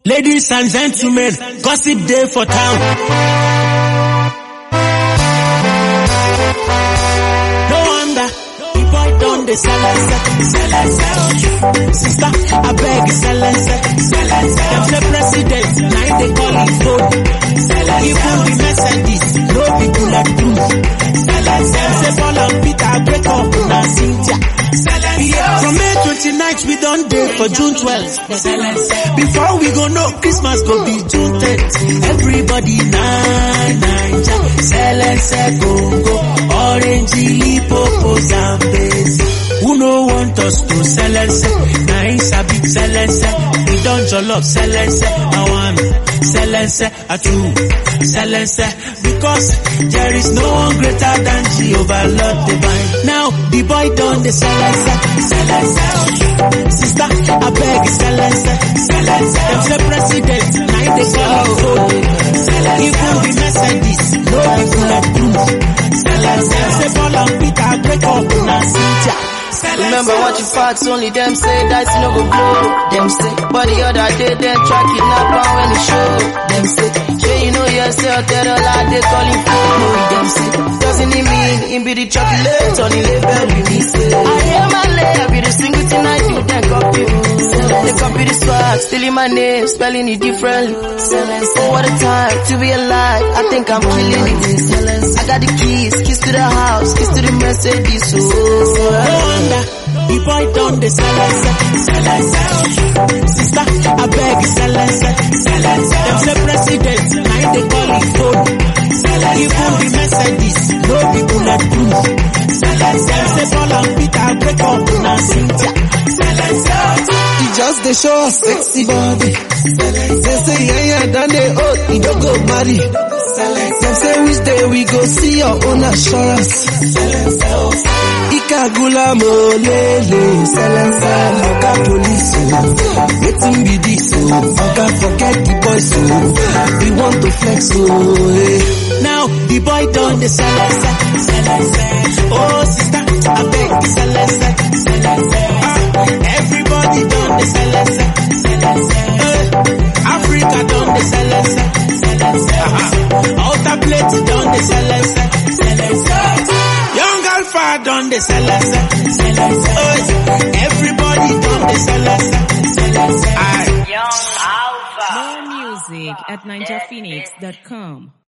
Ladies and gentlemen, gossip day for town. No wonder the boy done the silence. Sister, I beg silence. Them say president, now they call it vote. Even the Mercedes, no people like proof. Them say Paul and Peter break up now Cynthia. From May 29th, we done day for June 12th. Before we go know, Christmas go be June 10th. Everybody nine, silence, go, orange, lipopo, zambes. Who no want us to silence? Nice, a big silence. We don't jollof silence. I want silence, a two silence. Because there is no one greater than Jehovah Lord divine. Now the boy done the silence. Sister, I beg silence. Them say president, now they call it vote. Even the Mercedes, no people like proof. Them say Paul and Peter break up now Cynthia. Remember what you facts, only them say that you no go blow. Them say, but the other day them try kidnap her when it show. Them say, sure you know yourself, tell all that they call you fool. Them say, doesn't it mean him be the chocolate on the label with me say. I am my lay, I be the single thing I do, then copy me. They copy the swag, stealing my name, spelling it differently. Oh, what a time to be alive, I think I'm killing it. I got the keys to the house, keys to the Mercedes. The boy done the silence. Sister, I beg silence. Them say president, now they call it vote. Even the Mercedes, no people like proof. Them say Paul and Peter break up now Cynthia. He just they show us sexy body. They say yeah, done the oath, he don't go marry. They say which day we go see your own assurance. Ikagula molele, salansa, loka police. Waiting be this, oga forget the boys. We want to flex, Now the boy done the silence. Oh sister, I beg the silence. Everybody done the silence. Africa done the silence. Outer plate done the silence. Young Alpha done the silence. Everybody done the silence. Young Alpha. More music at ninjaphoenix.com.